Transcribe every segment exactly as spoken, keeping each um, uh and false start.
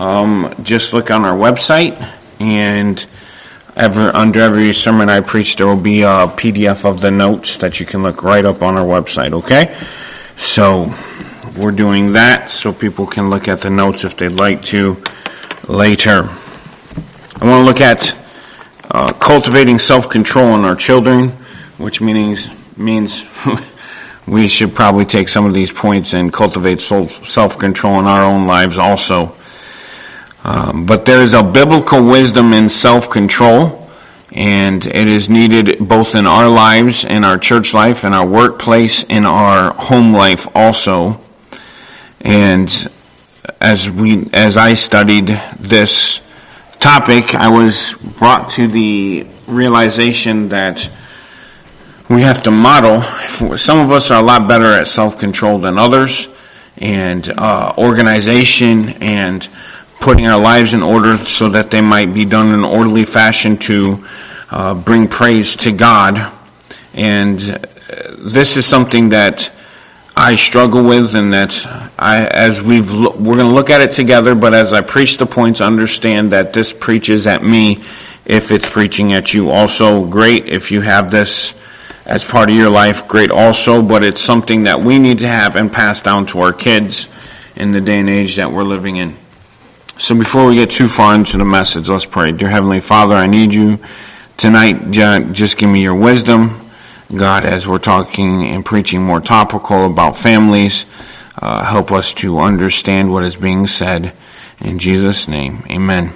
um, just look on our website, and ever, under every sermon I preach, there will be a P D F of the notes that you can look right up on our website, okay? So we're doing that so people can look at the notes if they'd like to later. I want to look at uh, cultivating self-control in our children, which means means we should probably take some of these points and cultivate self-control in our own lives also. Um, but there is a biblical wisdom in self-control, and it is needed both in our lives, in our church life, in our workplace, in our home life also. And as we, as I studied this topic, I was brought to the realization that we have to model. Some of us are a lot better at self-control than others, and uh, organization and putting our lives in order so that they might be done in an orderly fashion to uh, bring praise to God. And this is something that I struggle with, and that I, as we've, lo- we're going to look at it together, but as I preach the points, understand that this preaches at me if it's preaching at you also. Great if you have this as part of your life, great also, but it's something that we need to have and pass down to our kids in the day and age that we're living in. So before we get too far into the message, let's pray. Dear Heavenly Father, I need you tonight. Just give me your wisdom, God, as we're talking and preaching more topical about families. Uh, help us to understand what is being said. In Jesus' name, amen.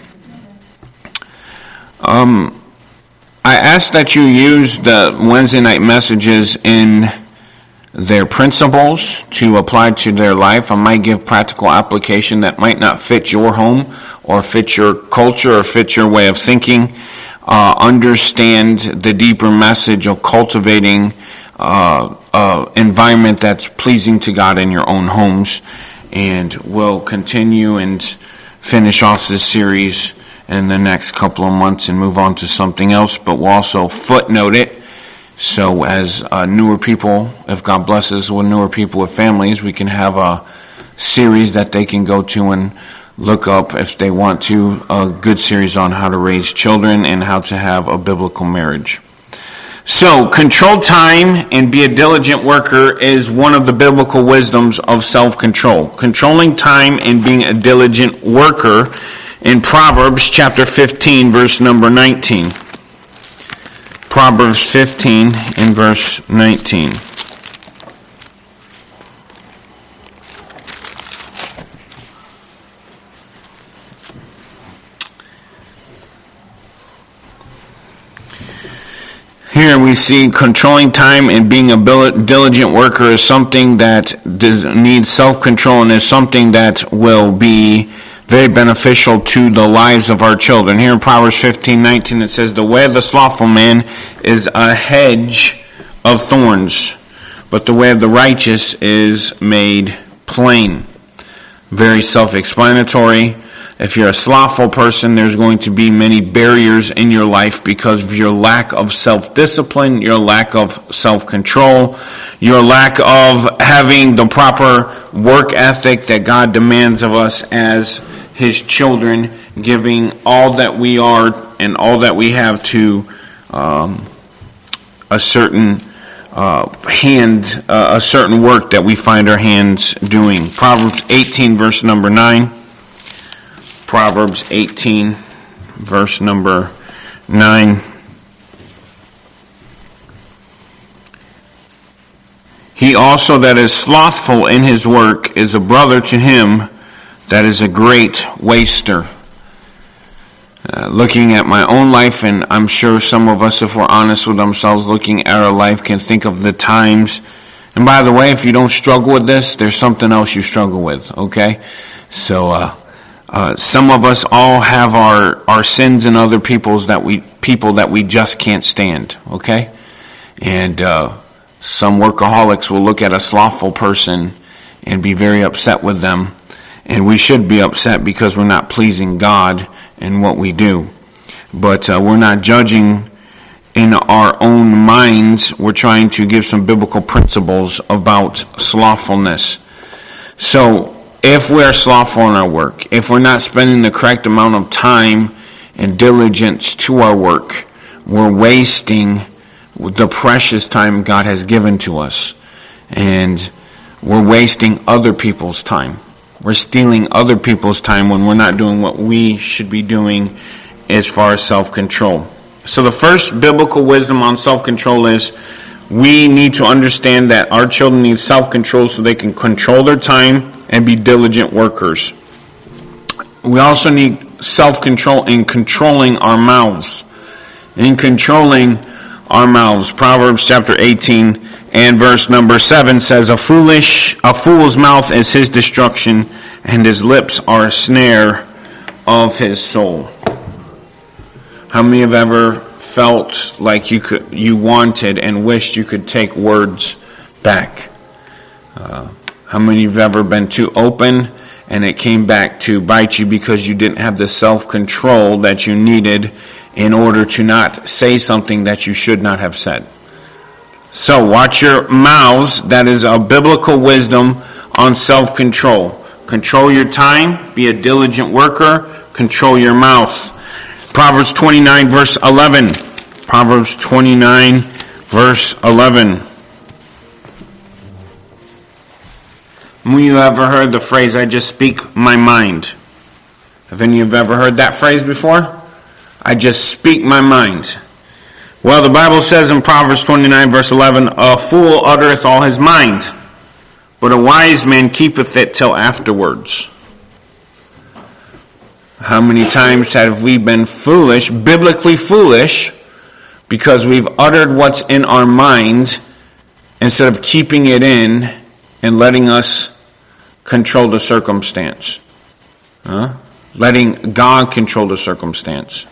Um, I ask that you use the Wednesday night messages in their principles to apply to their life. I might give practical application that might not fit your home or fit your culture or fit your way of thinking. Uh, understand the deeper message of cultivating uh, uh, environment that's pleasing to God in your own homes. And we'll continue and finish off this series in the next couple of months and move on to something else, but we'll also footnote it. So as uh, newer people, if God blesses with newer people with families, we can have a series that they can go to and look up if they want to, a good series on how to raise children and how to have a biblical marriage. So, control time and be a diligent worker is one of the biblical wisdoms of self-control. Controlling time and being a diligent worker in Proverbs chapter fifteen, verse number nineteen. Proverbs fifteen and verse nineteen. Here we see controlling time and being a diligent worker is something that needs self-control and is something that will be very beneficial to the lives of our children. Here in Proverbs fifteen nineteen it says, "The way of the slothful man is a hedge of thorns, but the way of the righteous is made plain." Very self-explanatory. If you're a slothful person, there's going to be many barriers in your life because of your lack of self-discipline, your lack of self-control, your lack of having the proper work ethic that God demands of us as His children, giving all that we are and all that we have to um, a certain uh, hand, uh, a certain work that we find our hands doing. Proverbs eighteen, verse number nine. Proverbs eighteen, verse number nine. "He also that is slothful in his work is a brother to him that is a great waster." Uh, looking at my own life, and I'm sure some of us, if we're honest with ourselves, looking at our life, can think of the times. And by the way, if you don't struggle with this, there's something else you struggle with, okay? So, uh, uh, some of us all have our, our sins and other people's that we, people that we just can't stand, okay? And, uh, some workaholics will look at a slothful person and be very upset with them. And we should be upset because we're not pleasing God in what we do. But uh, we're not judging in our own minds. We're trying to give some biblical principles about slothfulness. So if we're slothful in our work, if we're not spending the correct amount of time and diligence to our work, we're wasting the precious time God has given to us. And we're wasting other people's time. We're stealing other people's time when we're not doing what we should be doing as far as self-control. So the first biblical wisdom on self-control is we need to understand that our children need self-control so they can control their time and be diligent workers. We also need self-control in controlling our mouths. In controlling our mouths. Proverbs chapter eighteen and verse number seven says, A foolish, a fool's mouth is his destruction, and his lips are a snare of his soul. How many have ever felt like you could, you wanted and wished you could take words back? Uh, how many have ever been too open and it came back to bite you because you didn't have the self-control that you needed in order to not say something that you should not have said? So watch your mouths. That is a biblical wisdom on self-control. Control your time. Be a diligent worker. Control your mouth. Proverbs twenty-nine verse eleven. Proverbs twenty-nine verse eleven. Have you ever heard the phrase, I just speak my mind? Have any of you ever heard that phrase before? I just speak my mind. Well, the Bible says in Proverbs twenty-nine verse eleven, A fool uttereth all his mind, but a wise man keepeth it till afterwards. How many times have we been foolish, biblically foolish, because we've uttered what's in our mind instead of keeping it in and letting us control the circumstance? Huh? Letting God control the circumstance.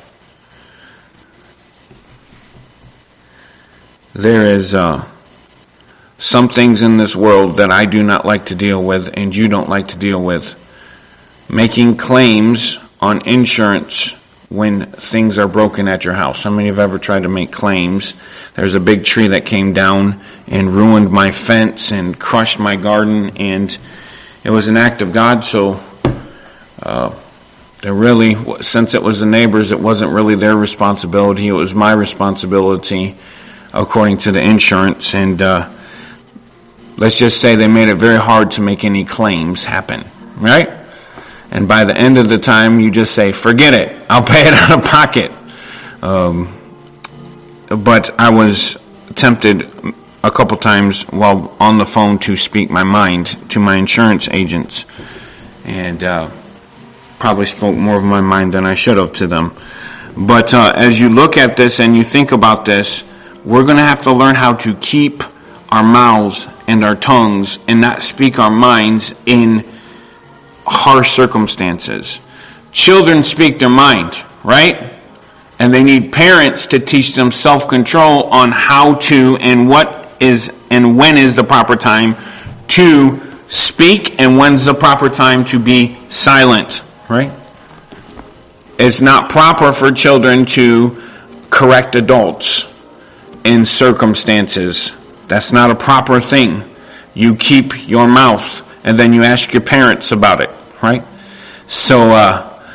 There is uh, some things in this world that I do not like to deal with and you don't like to deal with. Making claims on insurance when things are broken at your house. How many have ever tried to make claims? There's a big tree that came down and ruined my fence and crushed my garden, and it was an act of God, so uh, there really, since it was the neighbors, it wasn't really their responsibility. It was my responsibility according to the insurance, and uh, let's just say they made it very hard to make any claims happen, right? And by the end of the time, you just say, forget it, I'll pay it out of pocket. Um, but I was tempted a couple times while on the phone to speak my mind to my insurance agents, and uh, probably spoke more of my mind than I should have to them. But uh, as you look at this and you think about this, we're going to have to learn how to keep our mouths and our tongues and not speak our minds in harsh circumstances. Children speak their mind, right? And they need parents to teach them self-control on how to and what is and when is the proper time to speak and when's the proper time to be silent, right? It's not proper for children to correct adults in circumstances. That's not a proper thing. You keep your mouth and then you ask your parents about it, right? So uh,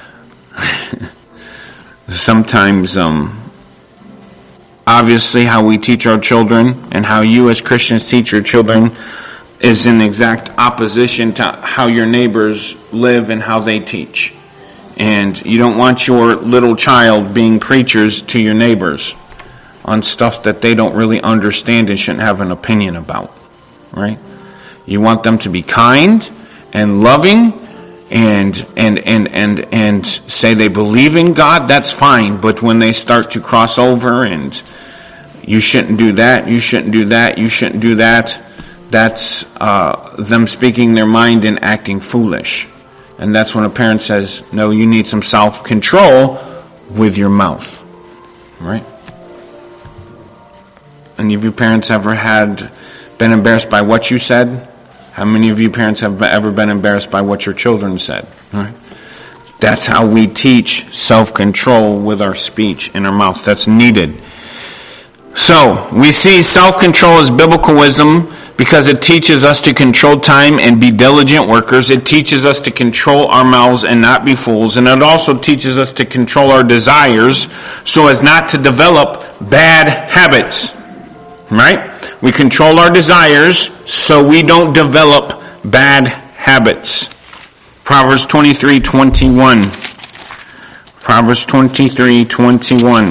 sometimes um, obviously how we teach our children and how you as Christians teach your children is in exact opposition to how your neighbors live and how they teach. And you don't want your little child being preachers to your neighbors on stuff that they don't really understand and shouldn't have an opinion about, right? You want them to be kind and loving and and and and and say they believe in God. That's fine, but when they start to cross over and you shouldn't do that, you shouldn't do that, you shouldn't do that, that's uh, them speaking their mind and acting foolish. And that's when a parent says, no, you need some self-control with your mouth, right? Any of you parents ever had been embarrassed by what you said? How many of you parents have ever been embarrassed by what your children said? Right? That's how we teach self-control with our speech in our mouth. That's needed. So, we see self-control as biblical wisdom because it teaches us to control time and be diligent workers. It teaches us to control our mouths and not be fools. And it also teaches us to control our desires so as not to develop bad habits. Right? We control our desires so we don't develop bad habits. Proverbs twenty-three twenty-one. Proverbs twenty-three twenty-one.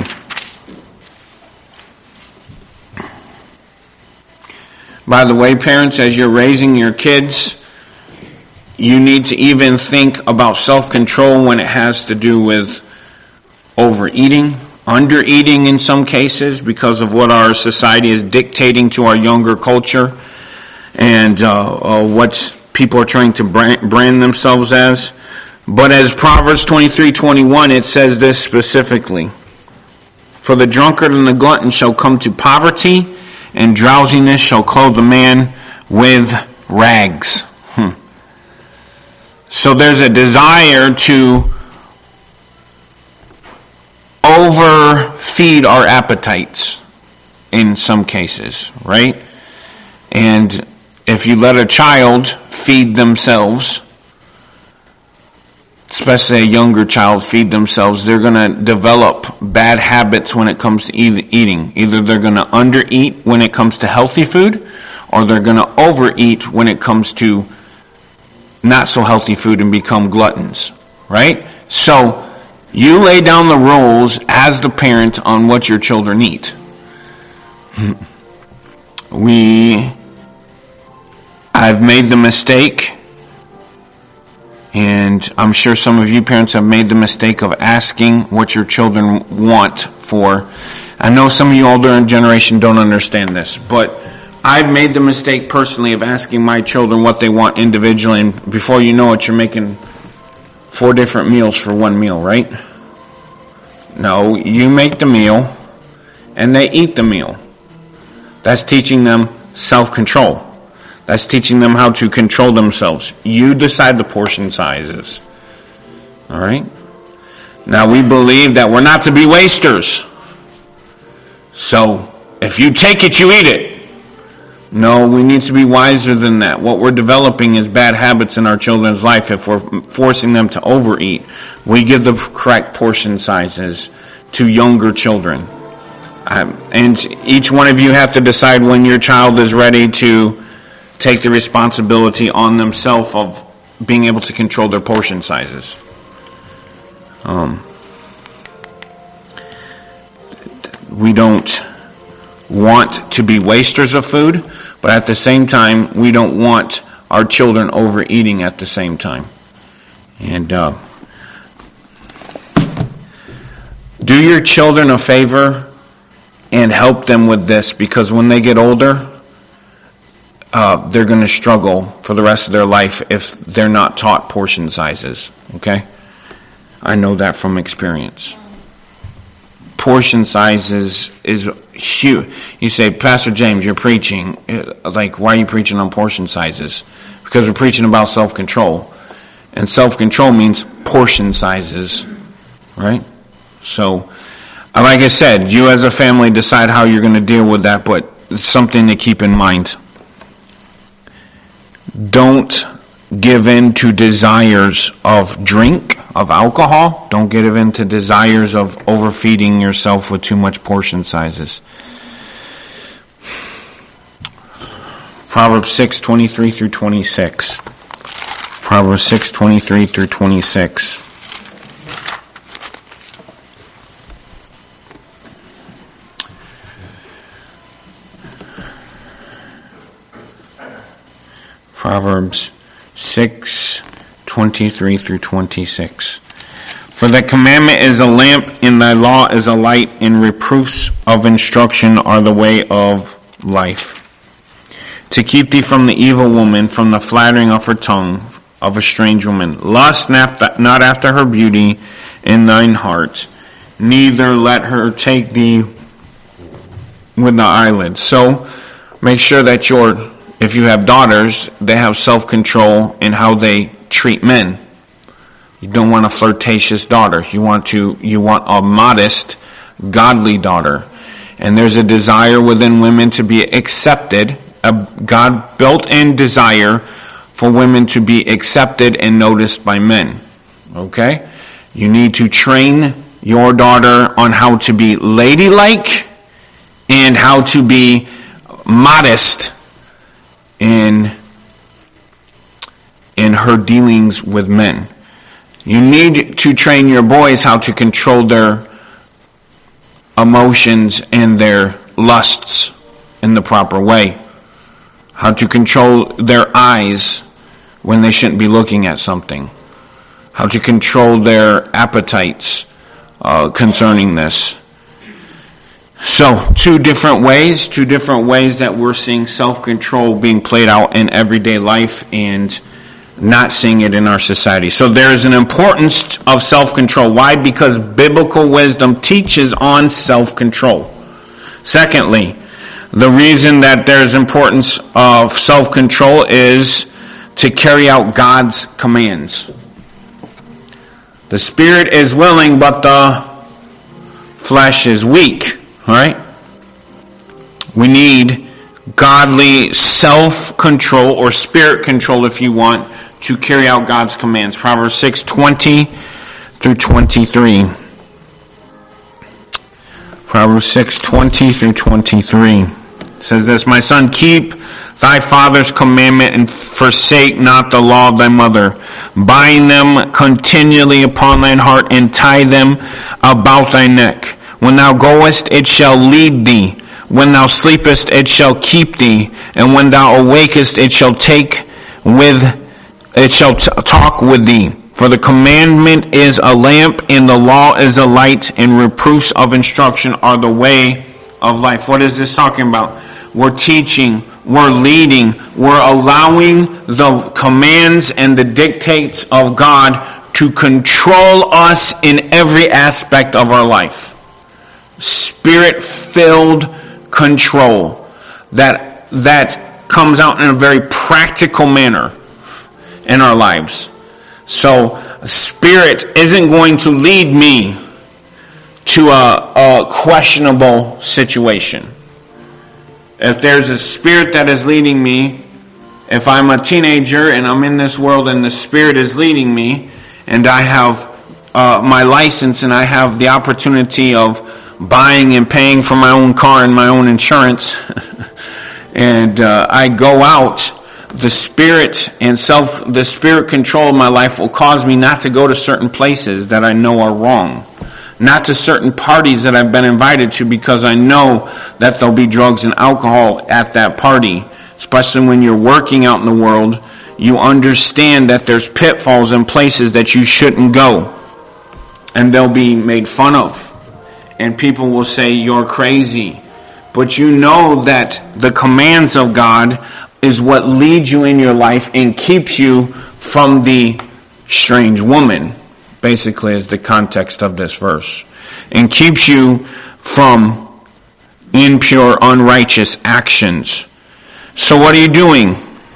By the way, parents, as you're raising your kids, you need to even think about self-control when it has to do with overeating, undereating in some cases because of what our society is dictating to our younger culture and uh, uh, what people are trying to brand, brand themselves as. But as Proverbs twenty-three twenty-one, it says this specifically. For the drunkard and the glutton shall come to poverty, and drowsiness shall clothe a man with rags. Hmm. So there's a desire to overfeed our appetites in some cases, right? And if you let a child feed themselves, especially a younger child feed themselves, they're going to develop bad habits when it comes to eating. Either they're going to undereat when it comes to healthy food, or they're going to overeat when it comes to not so healthy food and become gluttons, right? So you lay down the rules as the parent on what your children eat. We, I've made the mistake, and I'm sure some of you parents have made the mistake of asking what your children want for. I know some of you older generation don't understand this, but I've made the mistake personally of asking my children what they want individually, and before you know it, you're making four different meals for one meal, right? No, you make the meal, and they eat the meal. That's teaching them self-control. That's teaching them how to control themselves. You decide the portion sizes. All right? Now, we believe that we're not to be wasters. So, if you take it, you eat it. No, we need to be wiser than that. What we're developing is bad habits in our children's life if we're forcing them to overeat. We give the correct portion sizes to younger children. Um, and each one of you have to decide when your child is ready to take the responsibility on themselves of being able to control their portion sizes. Um, we don't want to be wasters of food, but at the same time, we don't want our children overeating at the same time. And uh, do your children a favor and help them with this, because when they get older, uh, they're going to struggle for the rest of their life if they're not taught portion sizes. Okay? I know that from experience. Portion sizes is huge. You say, Pastor James, you're preaching. Like, why are you preaching on portion sizes? Because we're preaching about self-control. And self-control means portion sizes. Right? So, like I said, you as a family decide how you're going to deal with that, but it's something to keep in mind. Don't give in to desires of drink, of alcohol. Don't give in to desires of overfeeding yourself with too much portion sizes. Proverbs six twenty-three through twenty-six. Proverbs six twenty-three through twenty-six. Proverbs six twenty-three through twenty-six. For the commandment is a lamp, and thy law is a light, and reproofs of instruction are the way of life. To keep thee from the evil woman, from the flattering of her tongue, of a strange woman. Lust not after her beauty in thine heart, neither let her take thee with the eyelids. So, make sure that your, if you have daughters, they have self-control in how they treat men. You don't want a flirtatious daughter. You want to, you want a modest, godly daughter. And there's a desire within women to be accepted, a God built-in desire for women to be accepted and noticed by men. Okay? You need to train your daughter on how to be ladylike and how to be modest in in her dealings with men. You need to train your boys how to control their emotions and their lusts in the proper way. How to control their eyes when they shouldn't be looking at something. How to control their appetites uh, concerning this. So, two different ways, two different ways that we're seeing self-control being played out in everyday life and not seeing it in our society. So there is an importance of self-control. Why? Because biblical wisdom teaches on self-control. Secondly, the reason that there's importance of self-control is to carry out God's commands. The spirit is willing, but the flesh is weak. All right? We need godly self-control, or spirit control if you want, to carry out God's commands. Proverbs six twenty through twenty-three. Proverbs six twenty through twenty-three. It says this, "My son, keep thy father's commandment and forsake not the law of thy mother. Bind them continually upon thine heart and tie them about thy neck. When thou goest, it shall lead thee. When thou sleepest, it shall keep thee. And when thou awakest, it shall take with, it shall t- talk with thee. For the commandment is a lamp, and the law is a light, and reproofs of instruction are the way of life." What is this talking about? We're teaching, we're leading, we're allowing the commands and the dictates of God to control us in every aspect of our life. Spirit-filled control that that comes out in a very practical manner in our lives. So, Spirit isn't going to lead me to a, a questionable situation. If there's a spirit that is leading me, if I'm a teenager and I'm in this world and the Spirit is leading me, and I have uh, my license and I have the opportunity of buying and paying for my own car and my own insurance, and uh, I go out, the Spirit and self, the Spirit control of my life will cause me not to go to certain places that I know are wrong. Not to certain parties that I've been invited to, because I know that there'll be drugs and alcohol at that party. Especially when you're working out in the world, you understand that there's pitfalls and places that you shouldn't go. And they'll be made fun of. And people will say, "You're crazy." But you know that the commands of God is what leads you in your life and keeps you from the strange woman. Basically is the context of this verse. And keeps you from impure, unrighteous actions. So what are you doing?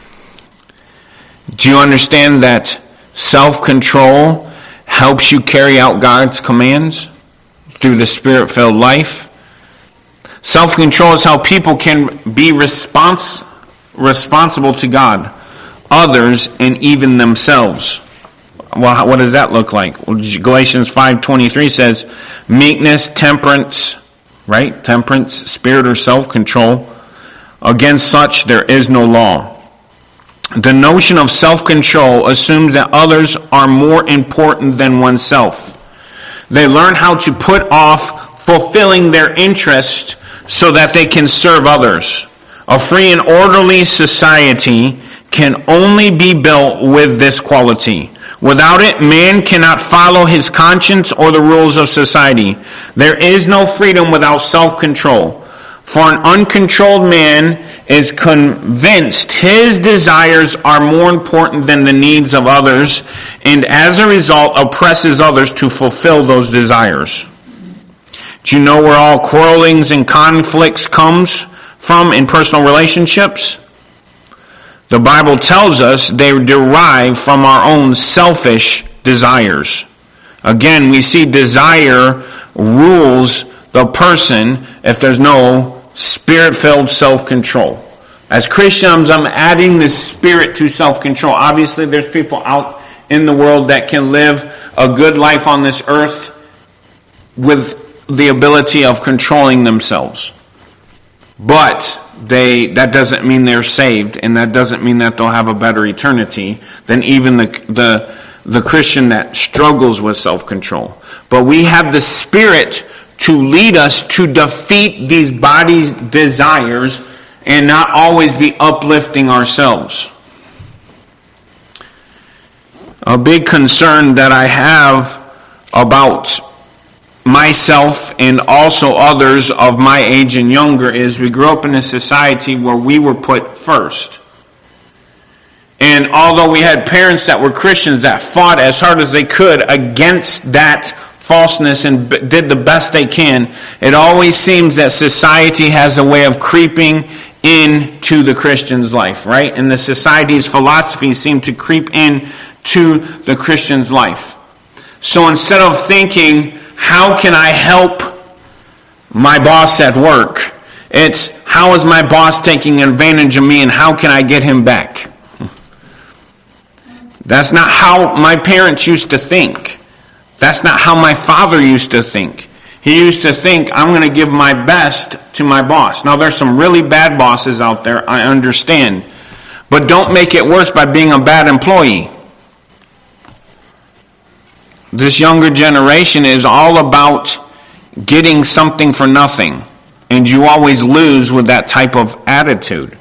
Do you understand that self-control helps you carry out God's commands through the Spirit-filled life? Self-control is how people can be respons- responsible to God, others, and even themselves. Well, what does that look like? Well, Galatians five twenty-three says, "Meekness, temperance," right? Temperance, spirit or self-control. "Against such there is no law." The notion of self-control assumes that others are more important than oneself. They learn how to put off fulfilling their interest so that they can serve others. A free and orderly society can only be built with this quality. Without it, man cannot follow his conscience or the rules of society. There is no freedom without self-control. For an uncontrolled man is convinced his desires are more important than the needs of others, and as a result oppresses others to fulfill those desires. Do you know where all quarrelings and conflicts comes from in personal relationships? The Bible tells us they derive from our own selfish desires. Again, we see desire rules the person if there's no Spirit-filled self-control. As Christians, I'm adding the Spirit to self-control. Obviously, there's people out in the world that can live a good life on this earth with the ability of controlling themselves. But they that doesn't mean they're saved, and that doesn't mean that they'll have a better eternity than even the the, the Christian that struggles with self-control. But we have the Spirit to lead us to defeat these body's desires and not always be uplifting ourselves. A big concern that I have about myself and also others of my age and younger is we grew up in a society where we were put first. And although we had parents that were Christians that fought as hard as they could against that falseness and did the best they can, it always seems that society has a way of creeping into the Christian's life, right? And the society's philosophies seem to creep in to the Christian's life. So instead of thinking, how can I help my boss at work? It's, how is my boss taking advantage of me and how can I get him back? That's not how my parents used to think. That's not how my father used to think. He used to think, I'm going to give my best to my boss. Now, there's some really bad bosses out there, I understand. But don't make it worse by being a bad employee. This younger generation is all about getting something for nothing. And you always lose with that type of attitude.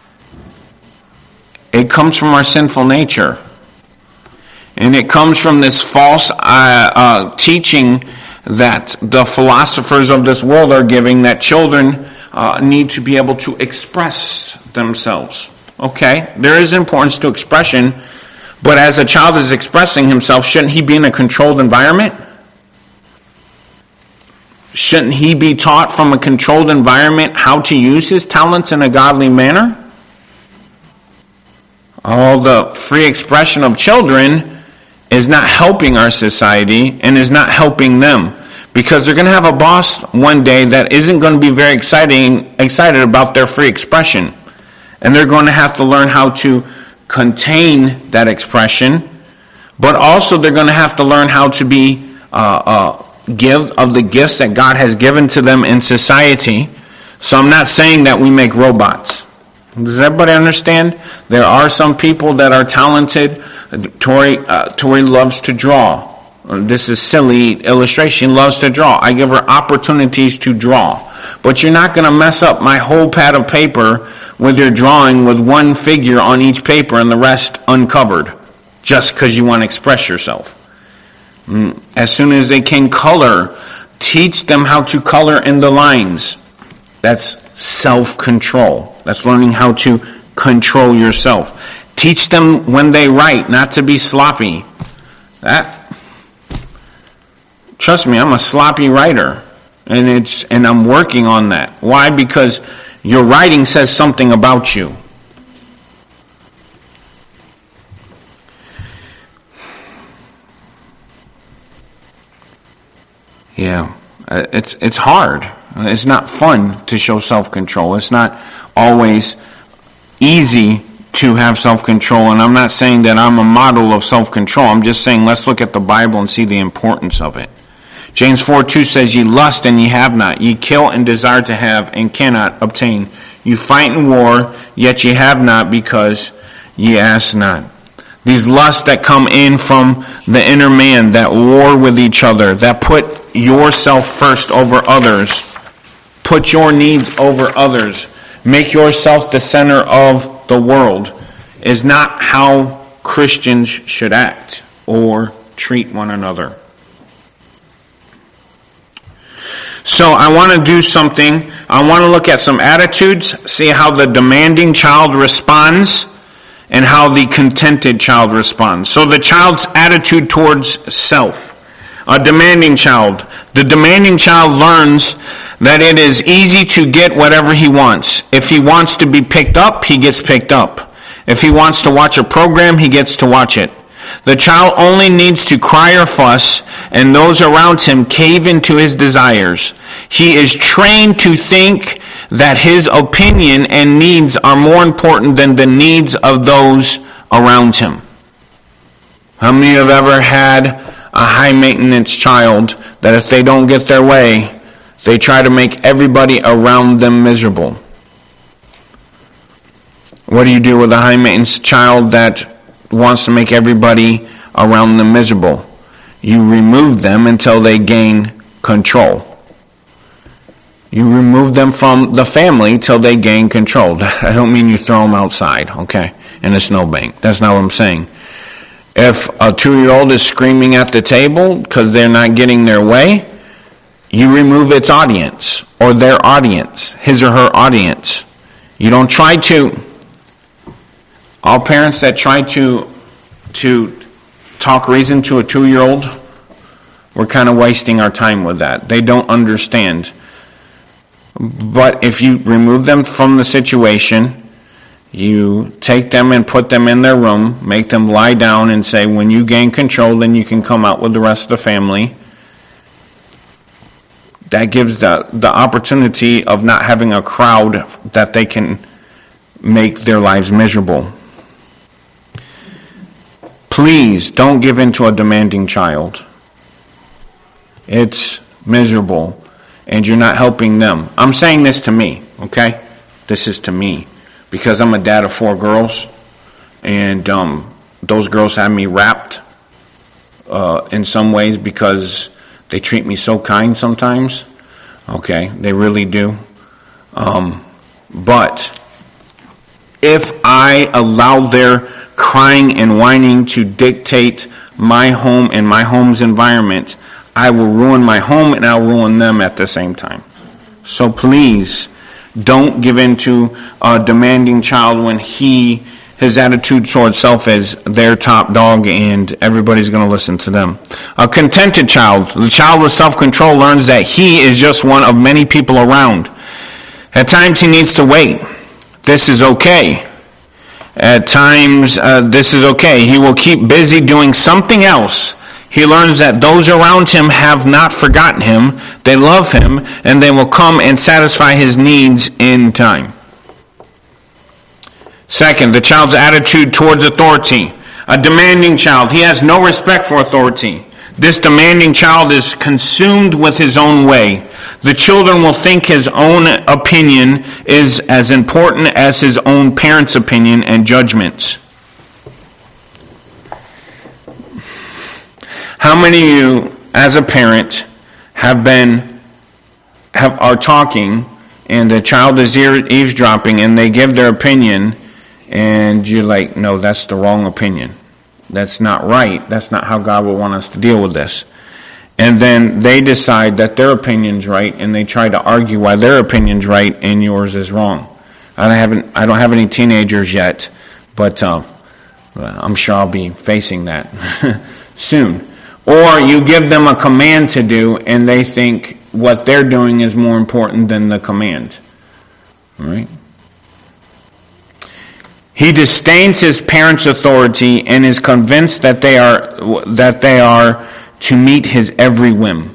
It comes from our sinful nature. And it comes from this false uh, uh, teaching that the philosophers of this world are giving, that children uh, need to be able to express themselves. Okay, there is importance to expression, but as a child is expressing himself, shouldn't he be in a controlled environment? Shouldn't he be taught from a controlled environment how to use his talents in a godly manner? All the free expression of children is not helping our society and is not helping them, because they're going to have a boss one day that isn't going to be very exciting, excited about their free expression. And they're going to have to learn how to contain that expression, but also they're going to have to learn how to be uh, uh, give of the gifts that God has given to them in society. So I'm not saying that we make robots. Does everybody understand? There are some people that are talented. Tori, uh, Tori loves to draw. This is silly illustration. She loves to draw. I give her opportunities to draw. But you're not going to mess up my whole pad of paper with your drawing with one figure on each paper and the rest uncovered, just because you want to express yourself. As soon as they can color, teach them how to color in the lines. That's self-control. That's learning how to control yourself. Teach them when they write not to be sloppy. That, trust me, I'm a sloppy writer, and it's and I'm working on that. Why? Because your writing says something about you. Yeah, it's it's hard. It's not fun to show self-control. It's not always easy to have self-control, and I'm not saying that I'm a model of self-control. I'm just saying let's look at the Bible and see the importance of it. James four two says, Ye lust and ye have not. Ye kill and desire to have and cannot obtain. You fight in war, yet ye have not because ye ask not. These lusts that come in from the inner man, that war with each other, that put yourself first over others, put your needs over others, make yourself the center of the world, is not how Christians should act or treat one another. So I want to do something. I want to look at some attitudes, see how the demanding child responds and how the contented child responds. So the child's attitude towards self. A demanding child. The demanding child learns that it is easy to get whatever he wants. If he wants to be picked up, he gets picked up. If he wants to watch a program, he gets to watch it. The child only needs to cry or fuss, and those around him cave into his desires. He is trained to think that his opinion and needs are more important than the needs of those around him. How many have ever had a high-maintenance child that if they don't get their way, they try to make everybody around them miserable? What do you do with a high-maintenance child that wants to make everybody around them miserable? You remove them until they gain control. You remove them from the family till they gain control. I don't mean you throw them outside, okay, in a snowbank. That's not what I'm saying. If a two-year-old is screaming at the table because they're not getting their way, you remove its audience or their audience, his or her audience. You don't try to. All parents that try to to talk reason to a two-year-old, we're kind of wasting our time with that. They don't understand. But if you remove them from the situation, you take them and put them in their room, make them lie down and say, when you gain control, then you can come out with the rest of the family. That gives the, the opportunity of not having a crowd that they can make their lives miserable. Please don't give in to a demanding child. It's miserable, and you're not helping them. I'm saying this to me, okay? This is to me, because I'm a dad of four girls, and um, those girls have me wrapped uh, in some ways because they treat me so kind sometimes. Okay, they really do. Um, but if I allow their crying and whining to dictate my home and my home's environment, I will ruin my home and I'll ruin them at the same time. So please, don't give in to a demanding child when he, his attitude towards self is their top dog and everybody's going to listen to them. A contented child, the child with self-control, learns that he is just one of many people around. At times he needs to wait. This is okay. At times, uh, this is okay. He will keep busy doing something else. He learns that those around him have not forgotten him. They love him, and they will come and satisfy his needs in time. Second, the child's attitude towards authority. A demanding child, he has no respect for authority. This demanding child is consumed with his own way. The children will think his own opinion is as important as his own parents' opinion and judgments. How many of you, as a parent, have been, have, are talking, and the child is eavesdropping, and they give their opinion, and you're like, no, that's the wrong opinion. That's not right. That's not how God will want us to deal with this. And then they decide that their opinion's right, and they try to argue why their opinion's right and yours is wrong. I don't haven't. I don't have any teenagers yet, but uh, I'm sure I'll be facing that soon. Or you give them a command to do, and they think what they're doing is more important than the command. All right? He disdains his parents' authority and is convinced that they are that they are to meet his every whim.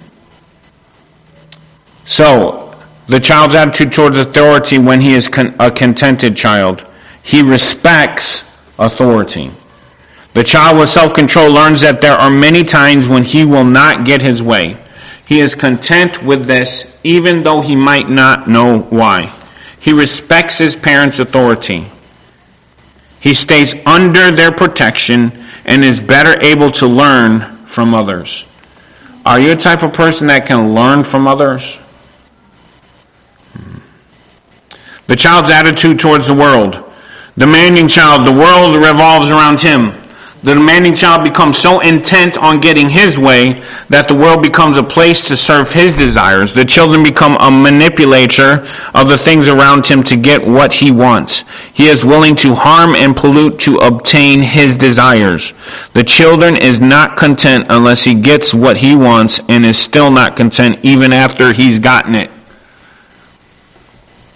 So, the child's attitude towards authority when he is con- a contented child, he respects authority. The child with self-control learns that there are many times when he will not get his way. He is content with this, even though he might not know why. He respects his parents' authority. He stays under their protection and is better able to learn from others. Are you a type of person that can learn from others? The child's attitude towards the world. Demanding child, the world revolves around him. The demanding child becomes so intent on getting his way that the world becomes a place to serve his desires. The children become a manipulator of the things around him to get what he wants. He is willing to harm and pollute to obtain his desires. The children is not content unless he gets what he wants, and is still not content even after he's gotten it.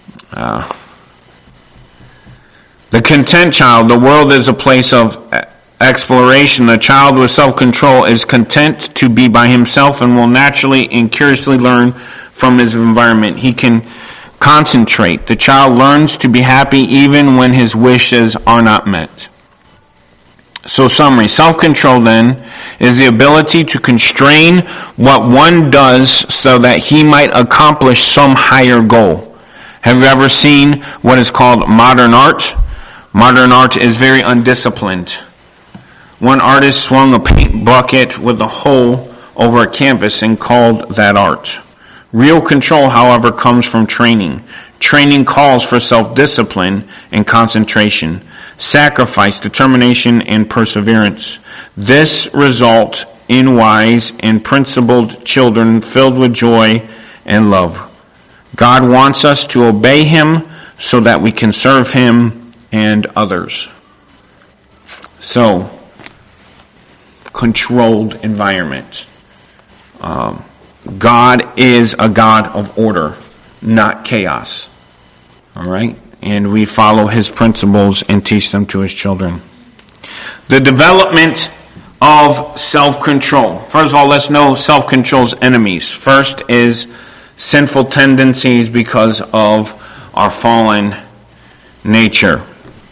Uh, the content child, the world is a place of exploration, the child with self-control is content to be by himself and will naturally and curiously learn from his environment. He can concentrate. The child learns to be happy even when his wishes are not met. So summary, self-control then is the ability to constrain what one does so that he might accomplish some higher goal. Have you ever seen what is called modern art? Modern art is very undisciplined. One artist swung a paint bucket with a hole over a canvas and called that art. Real control, however, comes from training. Training calls for self-discipline and concentration, sacrifice, determination, and perseverance. This results in wise and principled children filled with joy and love. God wants us to obey Him so that we can serve Him and others. So, controlled environment. Um, God is a God of order, not chaos. All right? And we follow His principles and teach them to His children. The development of self-control. First of all, let's know self-control's enemies. First is sinful tendencies because of our fallen nature.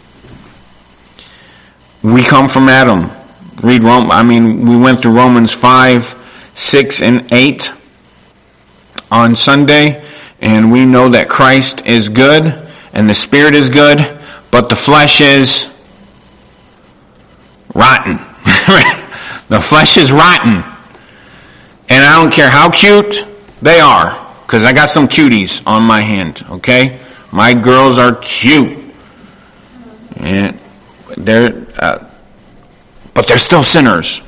We come from Adam. Read Rome. I mean, we went through Romans five, six, and eight on Sunday, and we know that Christ is good and the Spirit is good, but the flesh is rotten. The flesh is rotten. And I don't care how cute they are, because I got some cuties on my hand, okay? My girls are cute. And they're, uh, but they're still sinners.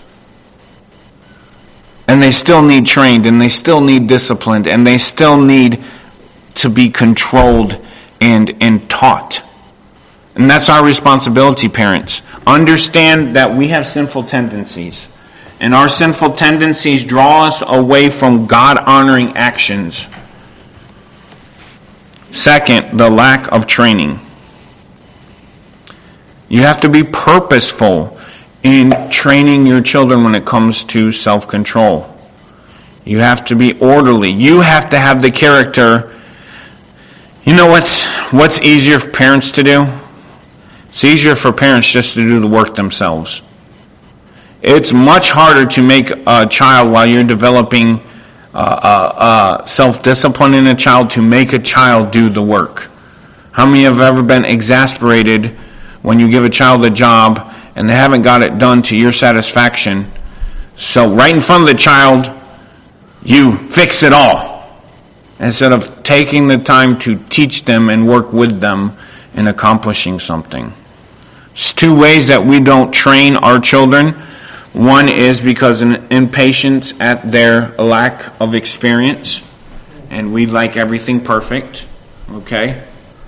And they still need trained, and they still need disciplined, and they still need to be controlled and, and taught. And that's our responsibility, parents. Understand that we have sinful tendencies. And our sinful tendencies draw us away from God-honoring actions. Second, the lack of training. You have to be purposeful in training your children when it comes to self-control. You have to be orderly. You have to have the character. You know what's what's easier for parents to do? It's easier for parents just to do the work themselves. It's much harder to make a child, while you're developing uh, uh, uh, self-discipline in a child, to make a child do the work. How many have ever been exasperated when you give a child a job and they haven't got it done to your satisfaction? So right in front of the child, you fix it all, instead of taking the time to teach them and work with them in accomplishing something. It's two ways that we don't train our children. One is because of impatience at their lack of experience, and we like everything perfect. Okay?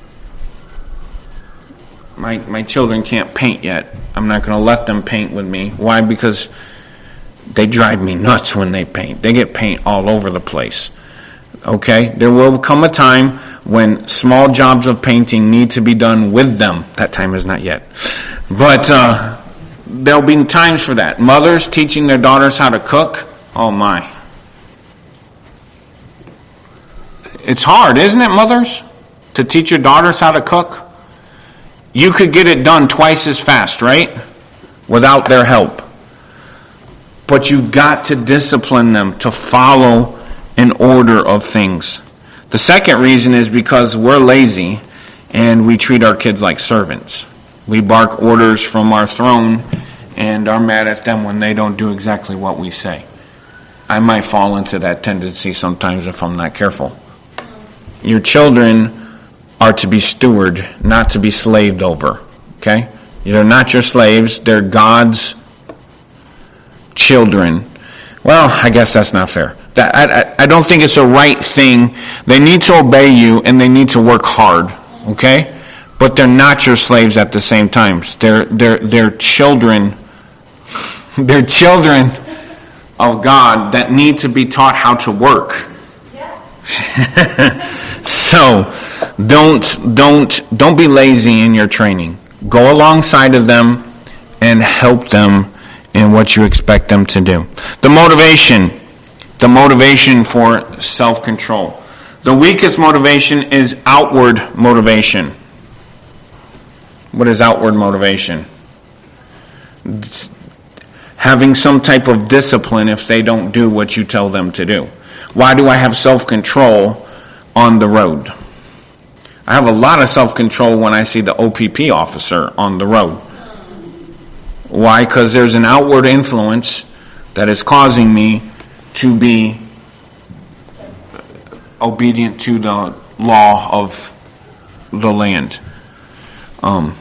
My my children can't paint yet. I'm not going to let them paint with me. Why? Because they drive me nuts when they paint. They get paint all over the place. Okay? There will come a time when small jobs of painting need to be done with them. That time is not yet. But uh, there'll be times for that. Mothers teaching their daughters how to cook. Oh my. It's hard, isn't it, mothers? To teach your daughters how to cook? You could get it done twice as fast, right? Without their help. But you've got to discipline them to follow an order of things. The second reason is because we're lazy and we treat our kids like servants. We bark orders from our throne and are mad at them when they don't do exactly what we say. I might fall into that tendency sometimes if I'm not careful. Your children are to be stewarded, not to be slaved over. Okay? They're not your slaves. They're God's children. Well, I guess that's not fair. That, I, I don't think it's a right thing. They need to obey you and they need to work hard. Okay? But they're not your slaves at the same time. They're, they're, they're children. They're children of God that need to be taught how to work. So, don't don't don't be lazy in your training. Go alongside of them and help them in what you expect them to do. The motivation, the motivation for self-control. The weakest motivation is outward motivation. What is outward motivation? Having some type of discipline if they don't do what you tell them to do. Why do I have self-control on the road? I have a lot of self-control when I see the O P P officer on the road. Why? Because there's an outward influence that is causing me to be obedient to the law of the land. Um,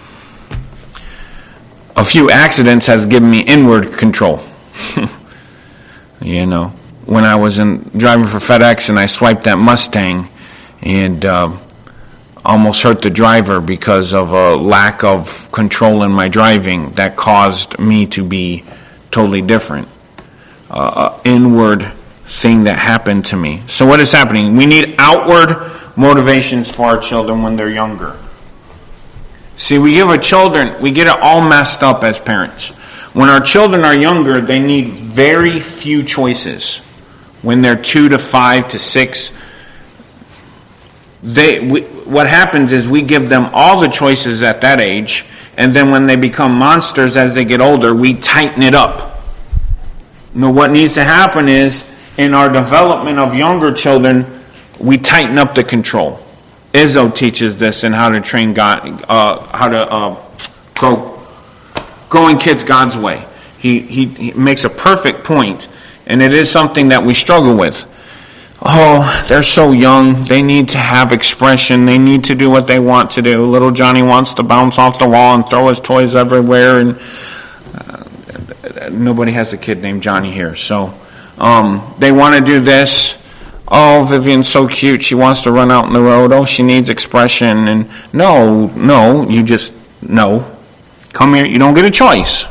a few accidents has given me inward control. You know, when I was in driving for FedEx and I swiped that Mustang and uh, almost hurt the driver because of a lack of control in my driving that caused me to be totally different. Uh, inward thing that happened to me. So what is happening? We need outward motivations for our children when they're younger. See, we give our children, we get it all messed up as parents. When our children are younger, they need very few choices. When they're two to five to six, they we, what happens is we give them all the choices at that age, and then when they become monsters as they get older, we tighten it up. Now, what needs to happen is, in our development of younger children, we tighten up the control. Izzo teaches this in How to Train God, uh, how to uh, grow, growing kids God's way. He, he he makes a perfect point, and it is something that we struggle with. Oh, they're so young. They need to have expression. They need to do what they want to do. Little Johnny wants to bounce off the wall and throw his toys everywhere, and uh, nobody has a kid named Johnny here, so um, they want to do this. Oh, Vivian's so cute. She wants to run out in the road. Oh, she needs expression. And no, no, you just, no. Come here. You don't get a choice.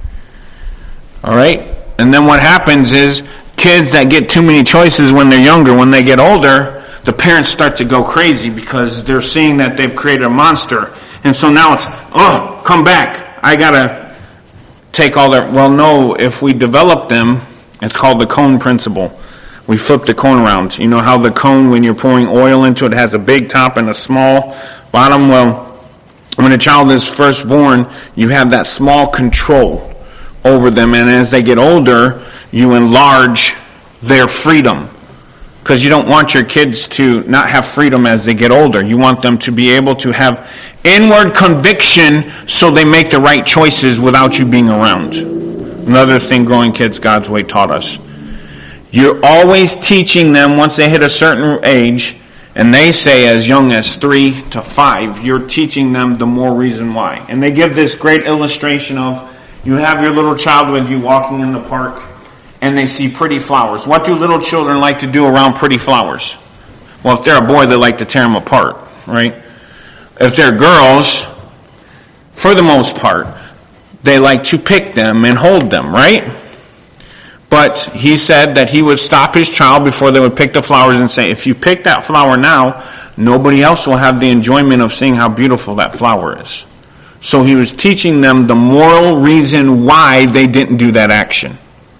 All right? And then what happens is kids that get too many choices when they're younger, when they get older, the parents start to go crazy because they're seeing that they've created a monster. And so now it's, oh, come back. I got to take all their, well, no, if we develop them, it's called the cone principle. We flip the cone around. You know how the cone, when you're pouring oil into it, has a big top and a small bottom? Well, when a child is first born, you have that small control over them. And as they get older, you enlarge their freedom. Because you don't want your kids to not have freedom as they get older. You want them to be able to have inward conviction so they make the right choices without you being around. Another thing Growing Kids God's Way taught us. You're always teaching them once they hit a certain age, and they say as young as three to five, you're teaching them the more reason why. And they give this great illustration of, you have your little child with you walking in the park, and they see pretty flowers. What do little children like to do around pretty flowers? Well, if they're a boy, they like to tear them apart, right? If they're girls, for the most part, they like to pick them and hold them, right? But he said that he would stop his child before they would pick the flowers and say, if you pick that flower now, nobody else will have the enjoyment of seeing how beautiful that flower is. So he was teaching them the moral reason why they didn't do that action.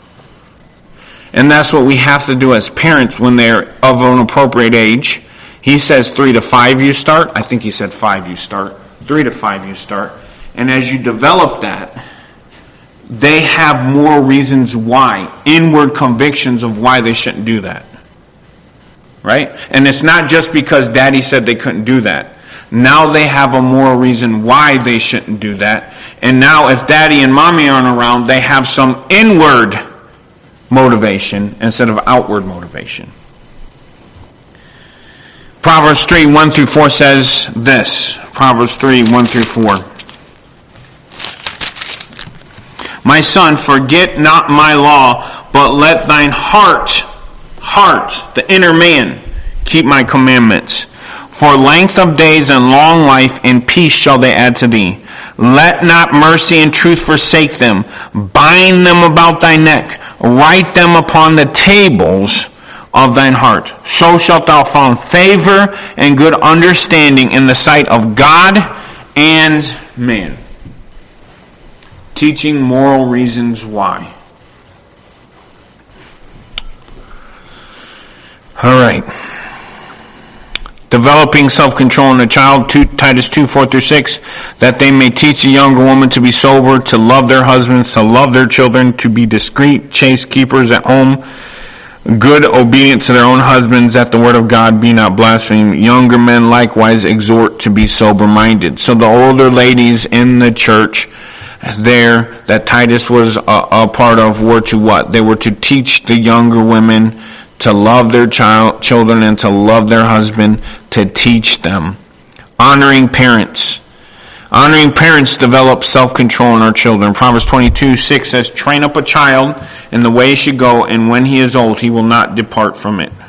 And that's what we have to do as parents when they're of an appropriate age. He says three to five you start. I think he said five you start. Three to five you start. And as you develop that, they have more reasons why, inward convictions of why they shouldn't do that. Right? And it's not just because daddy said they couldn't do that. Now they have a moral reason why they shouldn't do that. And now if daddy and mommy aren't around, they have some inward motivation instead of outward motivation. Proverbs three, one through four says this. Proverbs three, one through four. My son, forget not my law, but let thine heart, heart, the inner man, keep my commandments. For length of days and long life and peace shall they add to thee. Let not mercy and truth forsake them. Bind them about thy neck. Write them upon the tables of thine heart. So shalt thou find favor and good understanding in the sight of God and man. Teaching moral reasons why. All right. Developing self-control in a child, Titus two, four through six, that they may teach a younger woman to be sober, to love their husbands, to love their children, to be discreet, chaste keepers at home, good, obedient to their own husbands, that the word of God be not blasphemed. Younger men likewise exhort to be sober-minded. So the older ladies in the church there that Titus was a, a part of were to what? They were to teach the younger women to love their child, children and to love their husband, to teach them. Honoring parents. Honoring parents develops self-control in our children. Proverbs twenty-two, six says, train up a child in the way he should go, and when he is old, he will not depart from it.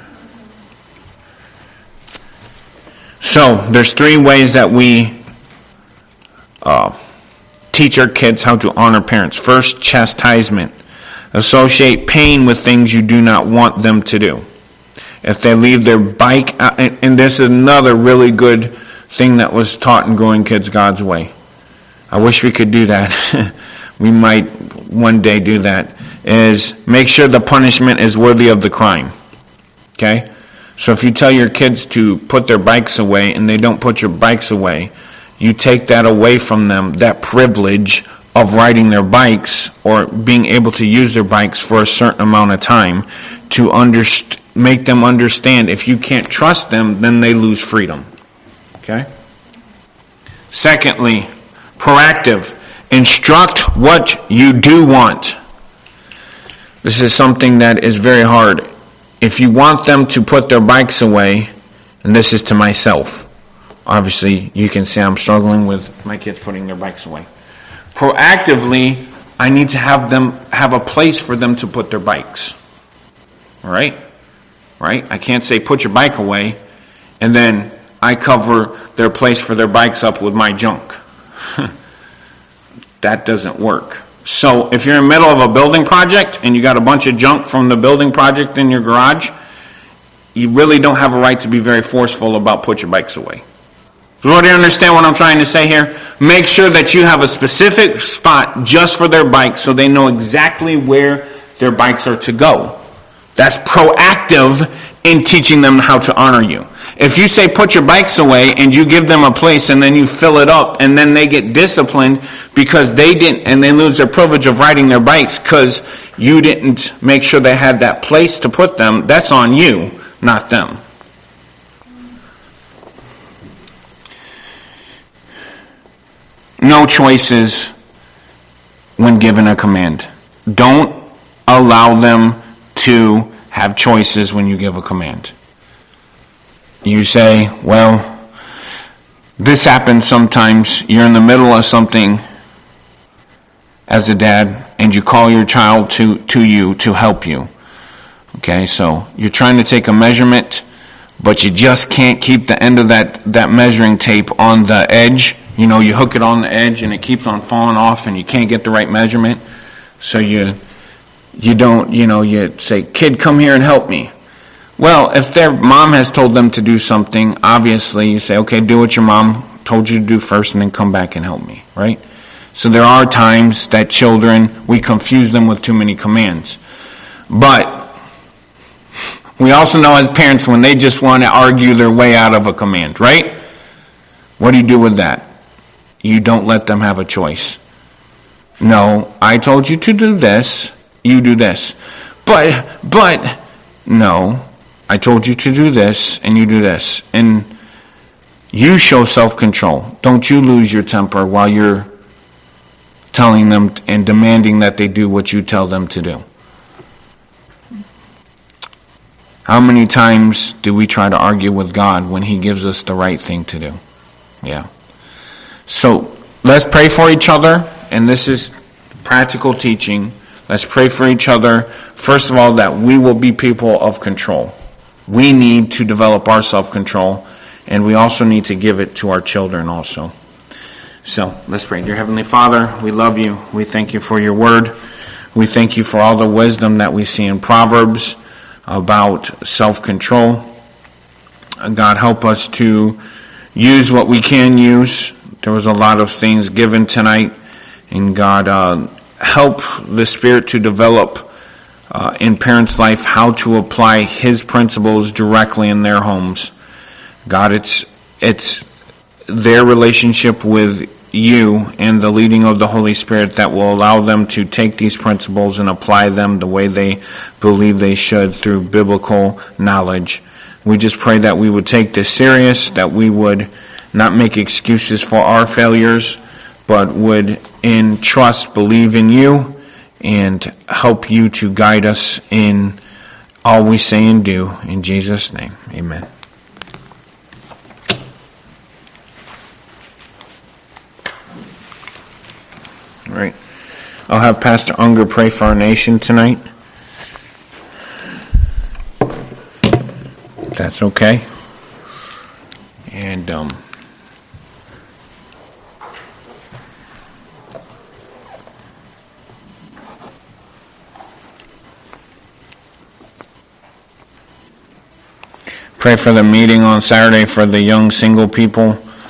So, there's three ways that we uh, teach our kids how to honor parents. First, chastisement. Associate pain with things you do not want them to do. If they leave their bike, and this is another really good thing that was taught in Growing Kids God's Way. I wish we could do that. We might one day do that. Is make sure the punishment is worthy of the crime. Okay? So if you tell your kids to put their bikes away and they don't put your bikes away, you take that away from them, that privilege of riding their bikes or being able to use their bikes for a certain amount of time to underst- make them understand if you can't trust them, then they lose freedom. Okay? Secondly, proactive. Instruct what you do want. This is something that is very hard. If you want them to put their bikes away, and this is to myself, obviously you can say I'm struggling with my kids putting their bikes away. Proactively, I need to have them have a place for them to put their bikes. All right? Right? I can't say put your bike away and then I cover their place for their bikes up with my junk. That doesn't work. So if you're in the middle of a building project and you got a bunch of junk from the building project in your garage, you really don't have a right to be very forceful about put your bikes away. So do you understand what I'm trying to say here? Make sure that you have a specific spot just for their bikes so they know exactly where their bikes are to go. That's proactive in teaching them how to honor you. If you say put your bikes away and you give them a place and then you fill it up and then they get disciplined because they didn't, and they lose their privilege of riding their bikes because you didn't make sure they had that place to put them, that's on you, not them. No choices when given a command. Don't allow them to have choices when you give a command. You say, well, this happens sometimes. You're in the middle of something as a dad, and you call your child to, to you to help you. Okay, so you're trying to take a measurement, but you just can't keep the end of that, that measuring tape on the edge. You know, you hook it on the edge and it keeps on falling off and you can't get the right measurement. So you you don't, you know, you say, kid, come here and help me. Well, if their mom has told them to do something, obviously you say, okay, do what your mom told you to do first and then come back and help me, right? So there are times that children, we confuse them with too many commands. But we also know as parents when they just want to argue their way out of a command, right? What do you do with that? You don't let them have a choice. No, I told you to do this, you do this. But, but, no, I told you to do this, and you do this. And you show self-control. Don't you lose your temper while you're telling them and demanding that they do what you tell them to do. How many times do we try to argue with God when He gives us the right thing to do? Yeah. So let's pray for each other, and this is practical teaching. Let's pray for each other. First of all, that we will be people of control. We need to develop our self-control, and we also need to give it to our children also. So let's pray. Dear Heavenly Father, we love you. We thank you for your word. We thank you for all the wisdom that we see in Proverbs about self-control. God, help us to use what we can use. There was a lot of things given tonight, And God, uh, help the Spirit to develop uh, in parents' life how to apply His principles directly in their homes. God, it's it's their relationship with You and the leading of the Holy Spirit that will allow them to take these principles and apply them the way they believe they should through biblical knowledge. We just pray that we would take this serious, that we would not make excuses for our failures, but would in trust believe in You and help You to guide us in all we say and do. In Jesus' name, amen. All right. I'll have Pastor Unger pray for our nation tonight. If that's okay. And, um, pray for the meeting on Saturday for the young single people